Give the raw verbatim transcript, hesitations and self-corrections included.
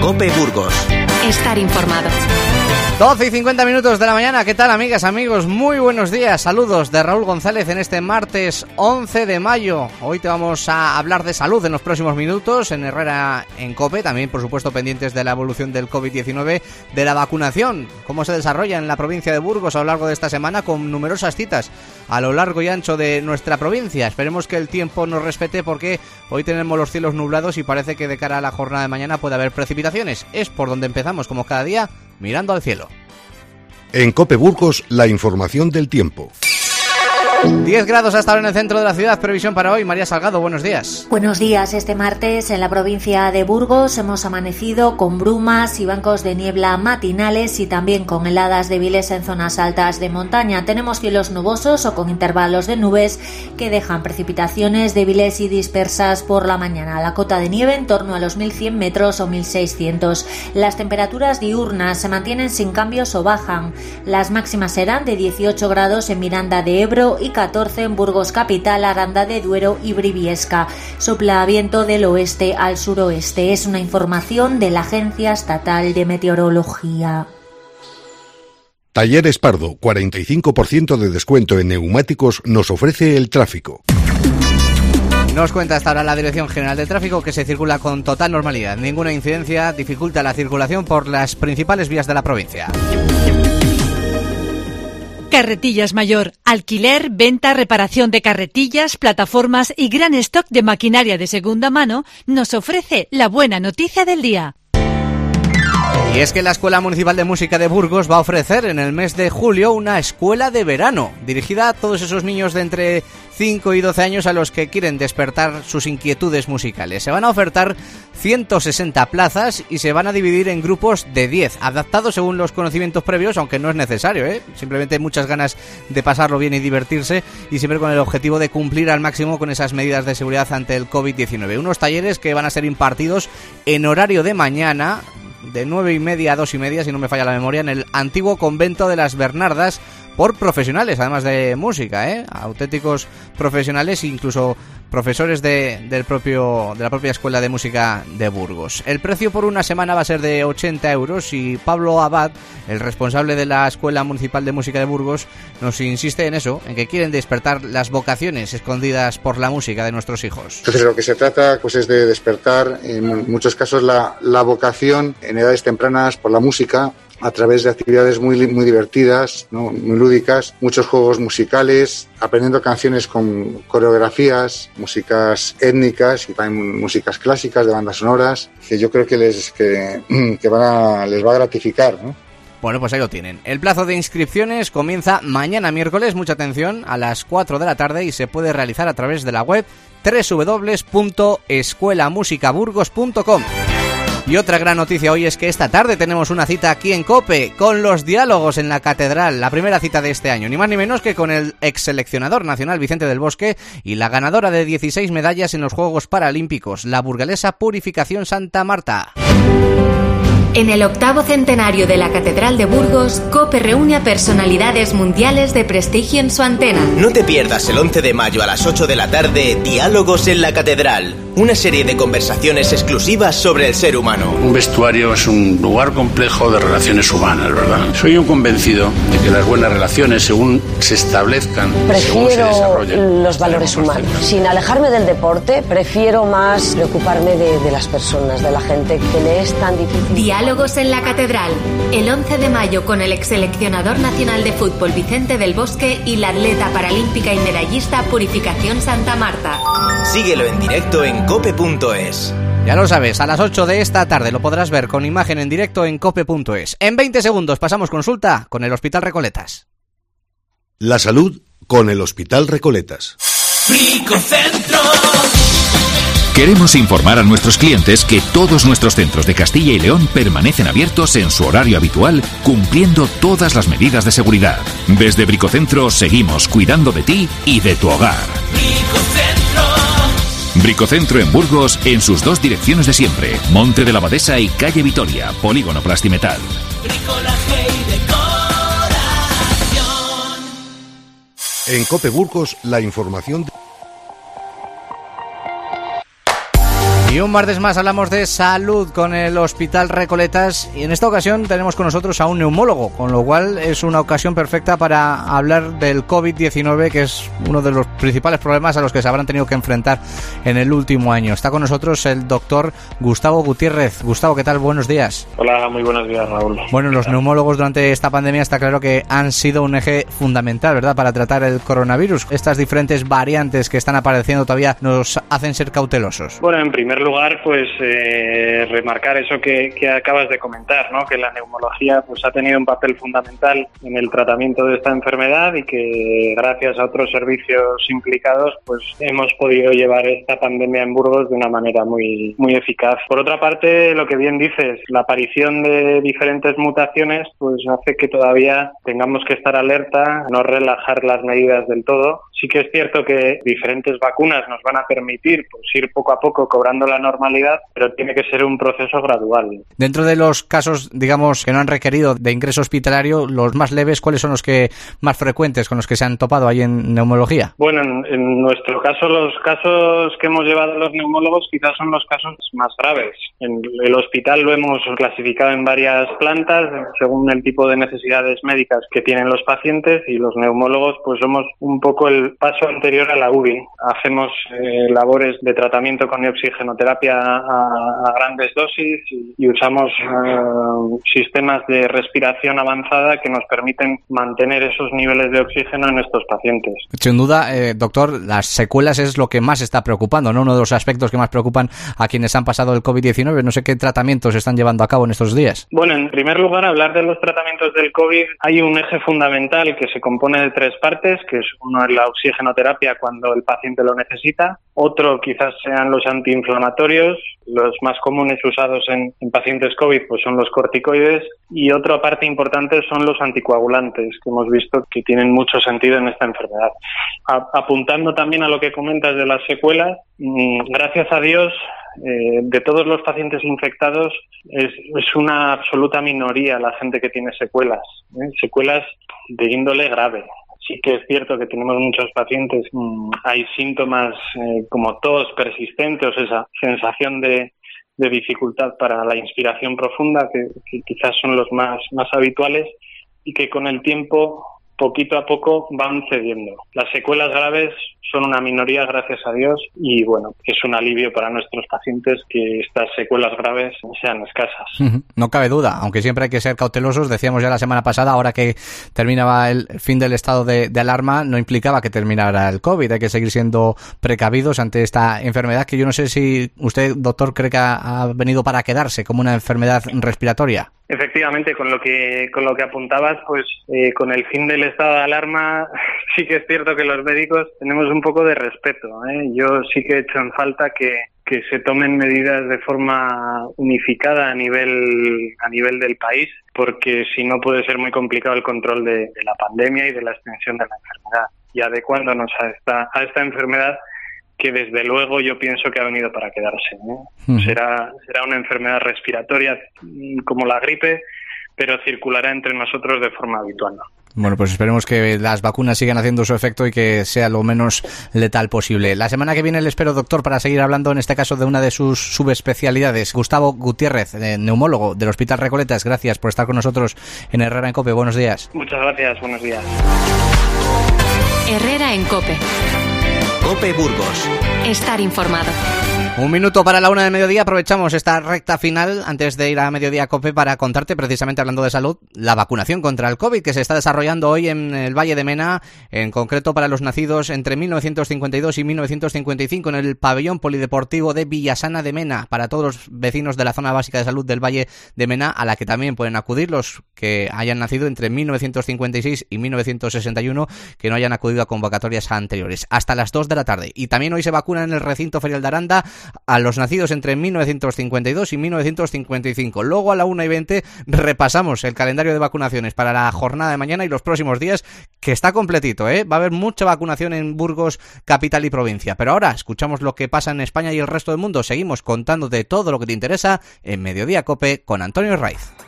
COPE Burgos. Estar informado. doce y cincuenta minutos de la mañana. ¿Qué tal, amigas, amigos? Muy buenos días. Saludos de Raúl González en este martes once de mayo. Hoy te vamos a hablar de salud en los próximos minutos en Herrera en COPE. También, por supuesto, pendientes de la evolución del COVID diecinueve, de la vacunación, cómo se desarrolla en la provincia de Burgos a lo largo de esta semana, con numerosas citas a lo largo y ancho de nuestra provincia. Esperemos que el tiempo nos respete, porque hoy tenemos los cielos nublados y parece que de cara a la jornada de mañana puede haber precipitaciones. Es por donde empezamos, como cada día, mirando al cielo. En COPE Burgos, la información del tiempo. diez grados hasta ahora en el centro de la ciudad. Previsión para hoy. María Salgado, buenos días. Buenos días. Este martes en la provincia de Burgos hemos amanecido con brumas y bancos de niebla matinales y también con heladas débiles en zonas altas de montaña. Tenemos cielos nubosos o con intervalos de nubes que dejan precipitaciones débiles y dispersas por la mañana. La cota de nieve en torno a los mil cien metros o mil seiscientos. Las temperaturas diurnas se mantienen sin cambios o bajan. Las máximas serán de dieciocho grados en Miranda de Ebro y catorce en Burgos capital, Aranda de Duero y Briviesca. Sopla viento del oeste al suroeste. Es una información de la Agencia Estatal de Meteorología. Talleres Pardo, cuarenta y cinco por ciento de descuento en neumáticos nos ofrece el tráfico. Nos cuenta hasta ahora la Dirección General de Tráfico que se circula con total normalidad. Ninguna incidencia dificulta la circulación por las principales vías de la provincia. Carretillas Mayor, alquiler, venta, reparación de carretillas, plataformas y gran stock de maquinaria de segunda mano, nos ofrece la buena noticia del día. Y es que la Escuela Municipal de Música de Burgos va a ofrecer en el mes de julio una escuela de verano, dirigida a todos esos niños de entre cinco y doce años a los que quieren despertar sus inquietudes musicales. Se van a ofertar ciento sesenta plazas y se van a dividir en grupos de diez, adaptados según los conocimientos previos, aunque no es necesario, ¿eh? Simplemente muchas ganas de pasarlo bien y divertirse, y siempre con el objetivo de cumplir al máximo con esas medidas de seguridad ante el COVID diecinueve. Unos talleres que van a ser impartidos en horario de mañana, de nueve y media a dos y media, si no me falla la memoria, en el antiguo convento de las Bernardas, por profesionales, además de música, ¿eh? Auténticos profesionales, incluso profesores de, del propio, de la propia Escuela de Música de Burgos. El precio por una semana va a ser de ochenta euros y Pablo Abad, el responsable de la Escuela Municipal de Música de Burgos, nos insiste en eso, en que quieren despertar las vocaciones escondidas por la música de nuestros hijos. Entonces lo que se trata pues es de despertar en muchos casos la, la vocación en edades tempranas por la música, a través de actividades muy, muy divertidas, ¿no? Muy lúdicas, muchos juegos musicales, aprendiendo canciones con coreografías, músicas étnicas y también músicas clásicas de bandas sonoras, que yo creo que les, que, que van a, les va a gratificar, ¿no? Bueno, pues ahí lo tienen. El plazo de inscripciones comienza mañana miércoles, mucha atención, a las cuatro de la tarde, y se puede realizar a través de la web doble u doble u doble u punto escuela música burgos punto com. Y otra gran noticia hoy es que esta tarde tenemos una cita aquí en COPE con los diálogos en la Catedral, la primera cita de este año, ni más ni menos que con el ex seleccionador nacional Vicente del Bosque y la ganadora de dieciséis medallas en los Juegos Paralímpicos, la burgalesa Purificación Santa Marta. En el octavo centenario de la Catedral de Burgos, COPE reúne a personalidades mundiales de prestigio en su antena. No te pierdas el once de mayo a las ocho de la tarde, Diálogos en la Catedral, una serie de conversaciones exclusivas sobre el ser humano. Un vestuario es un lugar complejo de relaciones humanas, ¿verdad? Soy un convencido de que las buenas relaciones, según se establezcan, prefiero según se desarrollen, los valores humanos. Sin alejarme del deporte, prefiero más preocuparme de, de las personas, de la gente, que le es tan difícil. Diálogos en la Catedral, el once de mayo, con el ex seleccionador nacional de fútbol Vicente del Bosque y la atleta paralímpica y medallista Purificación Santa Marta. Síguelo en directo en cope punto es. Ya lo sabes, a las ocho de esta tarde lo podrás ver con imagen en directo en cope punto es. En veinte segundos pasamos consulta con el Hospital Recoletas. La salud con el Hospital Recoletas. Bricocentro. Queremos informar a nuestros clientes que todos nuestros centros de Castilla y León permanecen abiertos en su horario habitual, cumpliendo todas las medidas de seguridad. Desde Bricocentro seguimos cuidando de ti y de tu hogar. Bricocentro. Bricocentro en Burgos, en sus dos direcciones de siempre, Monte de la Abadesa y Calle Vitoria, Polígono Plastimetal. Bricolaje y decoración. En COPE Burgos, la información de... Y un martes más hablamos de salud con el Hospital Recoletas y en esta ocasión tenemos con nosotros a un neumólogo, con lo cual es una ocasión perfecta para hablar del covid diecinueve, que es uno de los principales problemas a los que se habrán tenido que enfrentar en el último año. Está con nosotros el doctor Gustavo Gutiérrez. Gustavo, ¿qué tal? Buenos días. Hola, muy buenos días, Raúl. Bueno, los neumólogos durante esta pandemia está claro que han sido un eje fundamental, ¿verdad?, para tratar el coronavirus. Estas diferentes variantes que están apareciendo todavía nos hacen ser cautelosos. Bueno, en primer lugar, pues eh, remarcar eso que, que acabas de comentar, ¿no? Que la neumología pues ha tenido un papel fundamental en el tratamiento de esta enfermedad y que gracias a otros servicios implicados pues hemos podido llevar esta pandemia en Burgos de una manera muy, muy eficaz. Por otra parte, lo que bien dices, la aparición de diferentes mutaciones pues hace que todavía tengamos que estar alerta, no relajar las medidas del todo. Sí que es cierto que diferentes vacunas nos van a permitir pues ir poco a poco cobrando la normalidad, pero tiene que ser un proceso gradual. Dentro de los casos, digamos, que no han requerido de ingreso hospitalario, los más leves, ¿cuáles son los que más frecuentes con los que se han topado ahí en neumología? Bueno, en, en nuestro caso, los casos que hemos llevado a los neumólogos quizás son los casos más graves. En el hospital lo hemos clasificado en varias plantas según el tipo de necesidades médicas que tienen los pacientes, y los neumólogos pues somos un poco el paso anterior a la U B I. Hacemos eh, labores de tratamiento con oxigenoterapia a, a grandes dosis y, y usamos eh, sistemas de respiración avanzada que nos permiten mantener esos niveles de oxígeno en estos pacientes. Sin duda, eh, doctor, las secuelas es lo que más está preocupando, ¿no? Uno de los aspectos que más preocupan a quienes han pasado el covid diecinueve. No sé qué tratamientos se están llevando a cabo en estos días. Bueno, en primer lugar, hablar de los tratamientos del COVID, hay un eje fundamental que se compone de tres partes, que es uno es la oxigenoterapia cuando el paciente lo necesita, otro quizás sean los antiinflamatorios, los más comunes usados en, en pacientes COVID pues son los corticoides, y otra parte importante son los anticoagulantes, que hemos visto que tienen mucho sentido en esta enfermedad. A, apuntando también a lo que comentas de las secuelas, mmm, gracias a Dios, eh, de todos los pacientes infectados es, es una absoluta minoría la gente que tiene secuelas, ¿eh? secuelas de índole grave. Sí que es cierto que tenemos muchos pacientes, mmm, hay síntomas eh, como tos persistente o esa sensación de, de dificultad para la inspiración profunda, que, que quizás son los más, más habituales, y que con el tiempo, poquito a poco, van cediendo. Las secuelas graves son una minoría, gracias a Dios, y bueno, es un alivio para nuestros pacientes que estas secuelas graves sean escasas. No cabe duda, aunque siempre hay que ser cautelosos. Decíamos ya la semana pasada, ahora que terminaba el fin del estado de, de alarma, no implicaba que terminara el COVID. Hay que seguir siendo precavidos ante esta enfermedad que yo no sé si usted, doctor, cree que ha, ha venido para quedarse como una enfermedad respiratoria. Efectivamente, con lo que con lo que apuntabas, pues eh, con el fin del estado de alarma sí que es cierto que los médicos tenemos un poco de respeto, ¿eh? Yo sí que he hecho en falta que, que se tomen medidas de forma unificada a nivel a nivel del país, porque si no puede ser muy complicado el control de, de la pandemia y de la extensión de la enfermedad, y adecuándonos a esta a esta enfermedad que desde luego yo pienso que ha venido para quedarse, ¿no? Uh-huh. Será, será una enfermedad respiratoria como la gripe, pero circulará entre nosotros de forma habitual. Bueno, pues esperemos que las vacunas sigan haciendo su efecto y que sea lo menos letal posible. La semana que viene le espero, doctor, para seguir hablando en este caso de una de sus subespecialidades. Gustavo Gutiérrez, neumólogo del Hospital Recoletas, gracias por estar con nosotros en Herrera en COPE. Buenos días. Muchas gracias, buenos días. Herrera en COPE. COPE Burgos. Estar informado. Un minuto para la una del mediodía. Aprovechamos esta recta final antes de ir a Mediodía COPE para contarte, precisamente hablando de salud, la vacunación contra el COVID que se está desarrollando hoy en el Valle de Mena, en concreto para los nacidos entre mil novecientos cincuenta y dos y mil novecientos cincuenta y cinco en el pabellón polideportivo de Villasana de Mena, para todos los vecinos de la zona básica de salud del Valle de Mena, a la que también pueden acudir los que hayan nacido entre mil novecientos cincuenta y seis y mil novecientos sesenta y uno, que no hayan acudido a convocatorias anteriores, hasta las dos de la tarde. Y también hoy se vacuna en el recinto ferial de Aranda a los nacidos entre mil novecientos cincuenta y dos y mil novecientos cincuenta y cinco. Luego a la una y veinte repasamos el calendario de vacunaciones para la jornada de mañana y los próximos días, que está completito, ¿eh? Va a haber mucha vacunación en Burgos, capital y provincia. Pero ahora escuchamos lo que pasa en España y el resto del mundo. Seguimos contándote todo lo que te interesa en Mediodía COPE con Antonio Raiz.